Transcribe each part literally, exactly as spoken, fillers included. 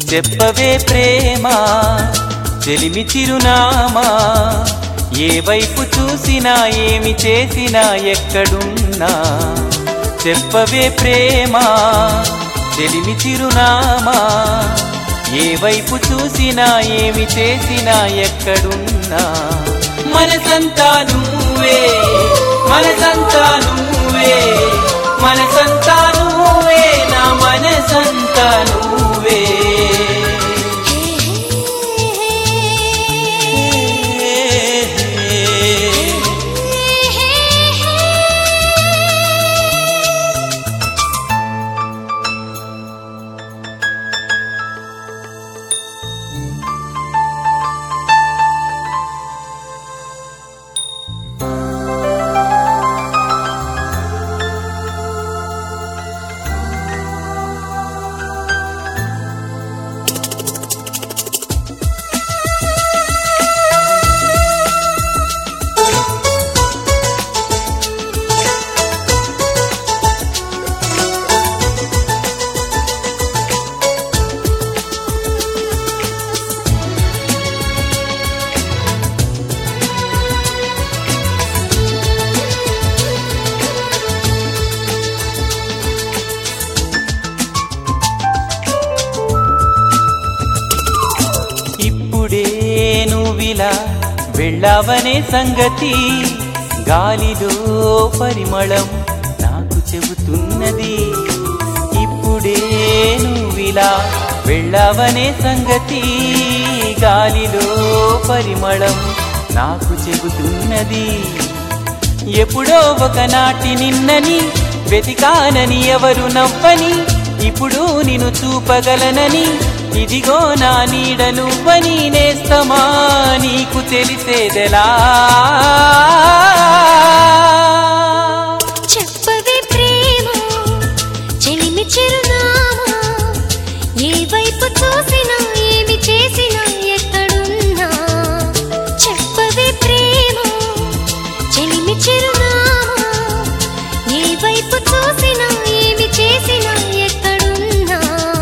చెప్పవే ప్రేమ చెలిమి చిరునామా, ఏ వైపు చూసినా ఏమి చేసినా ఎక్కడున్నా. చెప్పవే ప్రేమ చెలిమి చిరునామా, ఏ వైపు చూసినా ఏమి చేసినా ఎక్కడున్నా. మనసంతా నువ్వే మనసంతా నువ్వే మనసంతా నువ్వే నా మనసంతా నువ్వే. నువ్విలా వెళ్ళావనే సంగతి గాలిలో పరిమళం నాకు చెబుతున్నది. ఇప్పుడే నువ్విలా వెళ్ళావనే సంగతి గాలిలో పరిమళం నాకు చెబుతున్నది. ఎప్పుడో ఒకనాటి నిన్నని వెతికానని ఎవరు నవ్వని, ఇప్పుడు నిన్ను చూపగలనని ఇదిగో నా నీడ నువ్వని నేస్తమా నీకు తెలిసేదెలా. చెప్పవే ప్రేమ చెలిమి చిరునామా, ఏ వైపు చూసినా ఏమి చేసినా ఎక్కడున్నా. చెప్పవే ప్రేమ చెలిమి చిరునామా, ఏ వైపు చూసినా ఏమి చేసినా ఎక్కడున్నా.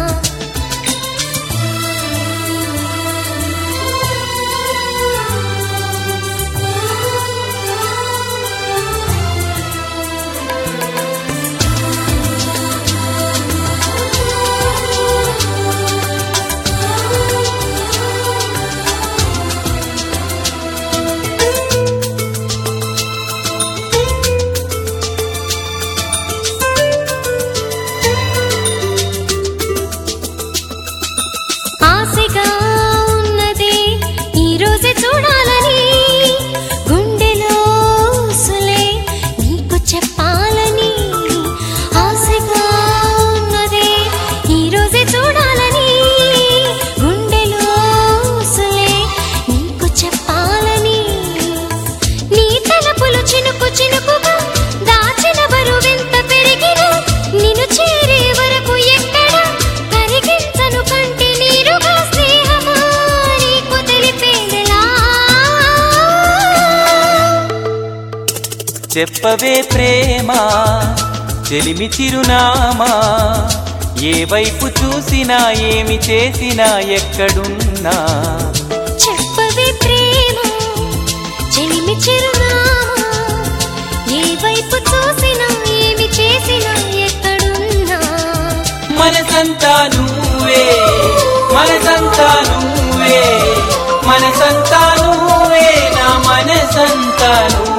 ఆశగా ఉన్నది ఈ రోజే చూడాలని, గుండెలో సులే నీకు చెప్పాలని. ఆశగా ఉన్నది ఈ రోజే చూడాలని, గుండెలో సులే నీకు చెప్పాలని. నీ తలపులు చినుకు చినుకుగా దాచిన బరువెంత పెరిగినా నిన్ను చేరే వరకు ఎక్కడ కరిగించను కంటి నీరుగా స్నేహమా నీకు తెలిపేదెలా. చెప్పవే ప్రేమ చెలిమి చిరునామా, ఏ వైపు చూసినా ఏమి చేసినా ఎక్కడున్నా. చెప్పవే ప్రేమ చెలిమి చిరునామా, ఏ వైపు చూసినా ఏమి చేసినా ఎక్కడున్నా. మనసంతా నువ్వే మనసంతా నువ్వే మనసంతా నువ్వే నా మనసంతా నువ్వే.